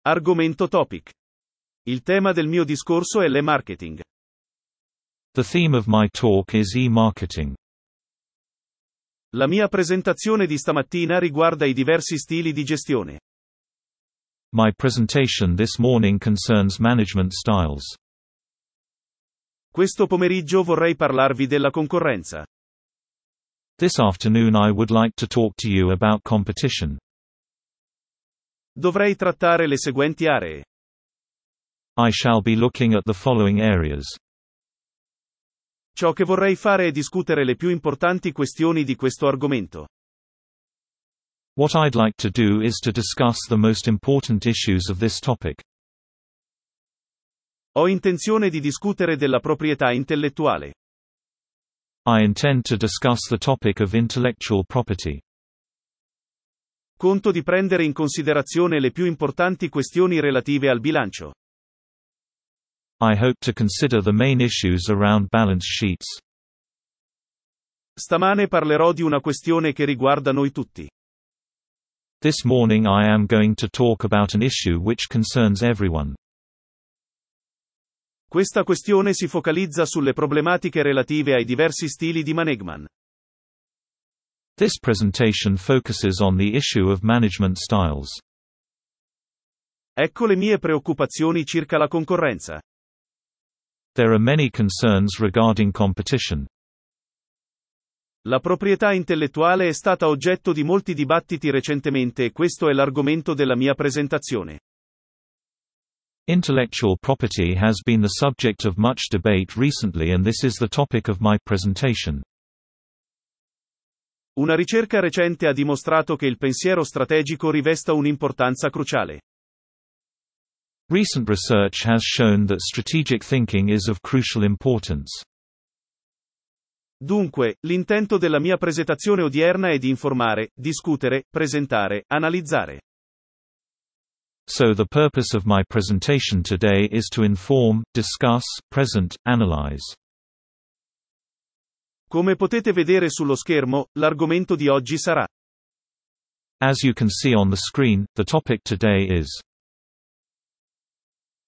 Argomento topic. Il tema del mio discorso è l'e-marketing. The theme of my talk is e-marketing. La mia presentazione di stamattina riguarda i diversi stili di gestione. My presentation this morning concerns management styles. Questo pomeriggio vorrei parlarvi della concorrenza. This afternoon I would like to talk to you about competition. Dovrei trattare le seguenti aree. I shall be looking at the following areas. Ciò che vorrei fare è discutere le più importanti questioni di questo argomento. What I'd like to do is to discuss the most important issues of this topic. Ho intenzione di discutere della proprietà intellettuale. I intend to discuss the topic of intellectual property. Conto di prendere in considerazione le più importanti questioni relative al bilancio. I hope to consider the main issues around balance sheets. Stamane parlerò di una questione che riguarda noi tutti. This morning I am going to talk about an issue which concerns everyone. Questa questione si focalizza sulle problematiche relative ai diversi stili di management. This presentation focuses on the issue of management styles. Ecco le mie preoccupazioni circa la concorrenza. There are many concerns regarding competition. La proprietà intellettuale è stata oggetto di molti dibattiti recentemente e questo è l'argomento della mia presentazione. Intellectual property has been the subject of much debate recently and this is the topic of my presentation. Una ricerca recente ha dimostrato che il pensiero strategico rivesta un'importanza cruciale. Recent research has shown that strategic thinking is of crucial importance. Dunque, l'intento della mia presentazione odierna è di informare, discutere, presentare, analizzare. So the purpose of my presentation today is to inform, discuss, present, analyze. Come potete vedere sullo schermo, l'argomento di oggi sarà. As you can see on the screen, the topic today is